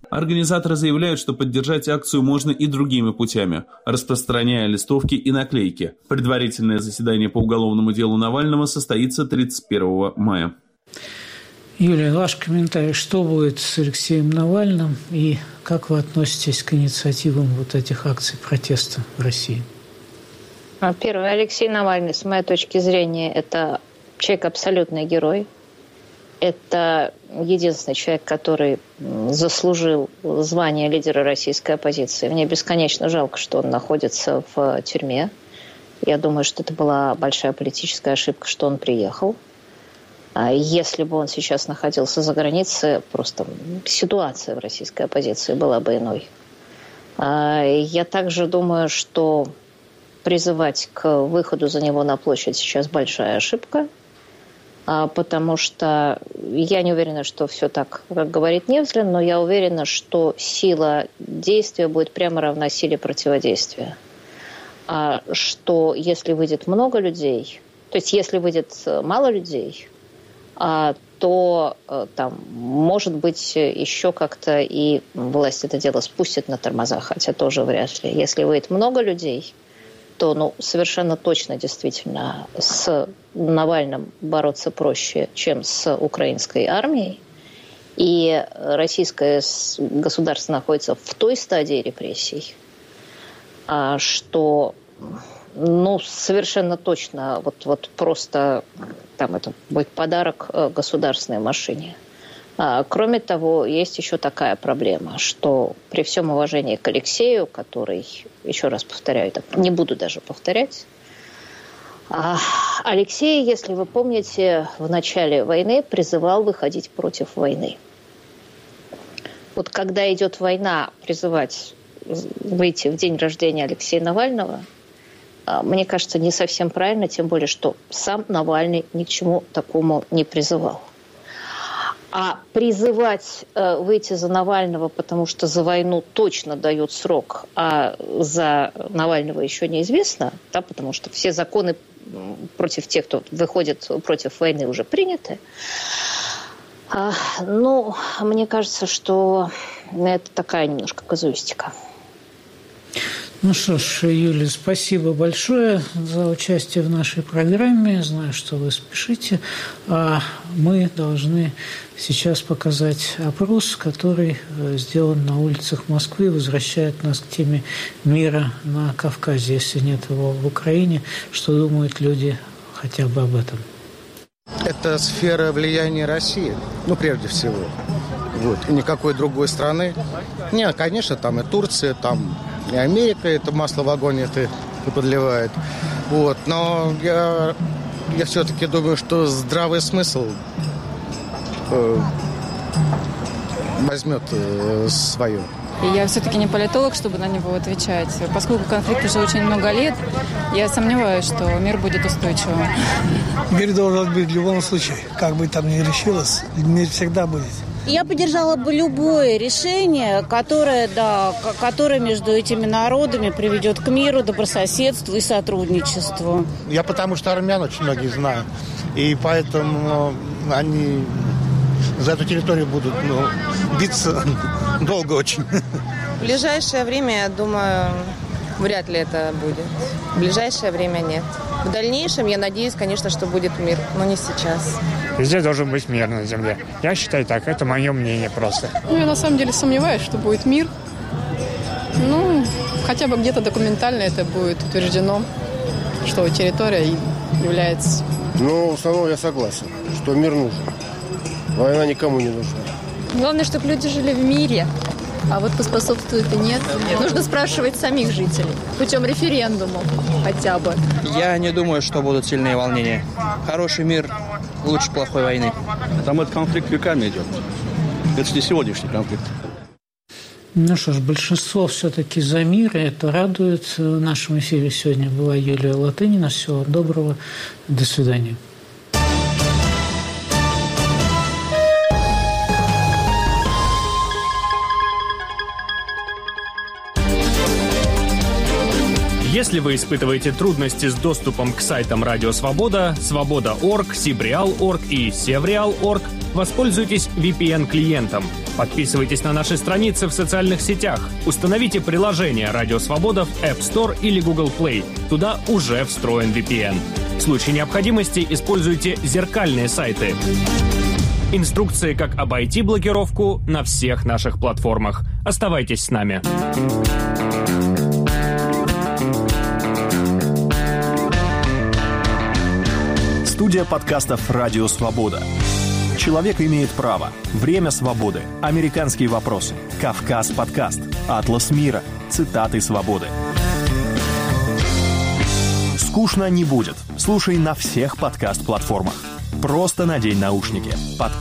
Организаторы заявляют, что поддержать акцию можно и другими путями, распространяя листовки и наклейки. Предварительное заседание по уголовному делу Навального состоится тридцать первого мая. Юлия, ваш комментарий, что будет с Алексеем Навальным и как вы относитесь к инициативам вот этих акций протеста в России? Первое, Алексей Навальный, с моей точки зрения, это человек абсолютный герой. Это единственный человек, который заслужил звание лидера российской оппозиции. Мне бесконечно жалко, что он находится в тюрьме. Я думаю, что это была большая политическая ошибка, что он приехал. Если бы он сейчас находился за границей, просто ситуация в российской оппозиции была бы иной. Я также думаю, что призывать к выходу за него на площадь сейчас большая ошибка. Потому что я не уверена, что все так, как говорит Невзлин, но я уверена, что сила действия будет прямо равна силе противодействия. А что если выйдет много людей, то есть если выйдет мало людей, то там, может быть, еще как-то и власть это дело спустит на тормоза, хотя тоже вряд ли. Если выйдет много людей, то ну, совершенно точно действительно с Навальным бороться проще, чем с украинской армией. И российское государство находится в той стадии репрессий, что ну, совершенно точно вот, вот просто там это будет подарок государственной машине. Кроме того, есть еще такая проблема, что при всем уважении к Алексею, который, еще раз повторяю, так не буду даже повторять, Алексей, если вы помните, в начале войны призывал выходить против войны. Вот когда идет война, призывать выйти в день рождения Алексея Навального, мне кажется, не совсем правильно, тем более, что сам Навальный ни к чему такому не призывал. А призывать э, выйти за Навального, потому что за войну точно дают срок, а за Навального еще неизвестно, да, потому что все законы против тех, кто выходит против войны, уже приняты. А, ну, мне кажется, что это такая немножко казуистика. Ну что ж, Юлия, спасибо большое за участие в нашей программе. Знаю, что вы спешите. А мы должны сейчас показать опрос, который сделан на улицах Москвы, возвращает нас к теме мира на Кавказе, если нет его в Украине. Что думают люди хотя бы об этом? Это сфера влияния России, ну, прежде всего. Вот. И никакой другой страны. Нет, конечно, там и Турция, там и Америка это масло в огонь это и подливает. Вот. Но я, я все-таки думаю, что здравый смысл э, возьмет э, свое. И я все-таки не политолог, чтобы на него отвечать. Поскольку конфликт уже очень много лет, я сомневаюсь, что мир будет устойчивым. Мир должен быть в любом случае. Как бы там ни решилось, мир всегда будет. Я поддержала бы любое решение, которое, да, которое между этими народами приведет к миру, добрососедству и сотрудничеству. Я потому что армян очень многие знаю, и поэтому они за эту территорию будут ну, биться долго очень. В ближайшее время, я думаю, вряд ли это будет. В ближайшее время нет. В дальнейшем, я надеюсь, конечно, что будет мир, но не сейчас. Везде должен быть мир на земле. Я считаю так, это мое мнение просто. Ну, я на самом деле сомневаюсь, что будет мир. Ну, хотя бы где-то документально это будет утверждено, что территория является... Ну, в основном я согласен, что мир нужен. Война никому не нужна. Главное, чтобы люди жили в мире. А вот поспособствует и нет. Нужно спрашивать самих жителей. Путем референдума хотя бы. Я не думаю, что будут сильные волнения. Хороший мир лучше плохой войны. Там этот конфликт веками идет. Это не сегодняшний конфликт. Ну что ж, большинство все-таки за мир, и это радует. В нашем эфире сегодня была Юлия Латынина. Всего доброго. До свидания. Если вы испытываете трудности с доступом к сайтам Радио Свобода, Свобода точка орг, Сибриал точка орг и Севриал точка орг, воспользуйтесь ви пи эн-клиентом. Подписывайтесь на наши страницы в социальных сетях. Установите приложение «Радио Свобода» в App Store или Google Play. Туда уже встроен ви пи эн. В случае необходимости используйте зеркальные сайты. Инструкции, как обойти блокировку, на всех наших платформах. Оставайтесь с нами. Студия подкастов «Радио Свобода». «Человек имеет право», «Время свободы», «Американские вопросы», «Кавказ подкаст», «Атлас мира», «Цитаты свободы». Скучно не будет. Слушай на всех подкаст-платформах. Просто надень наушники. Подкаст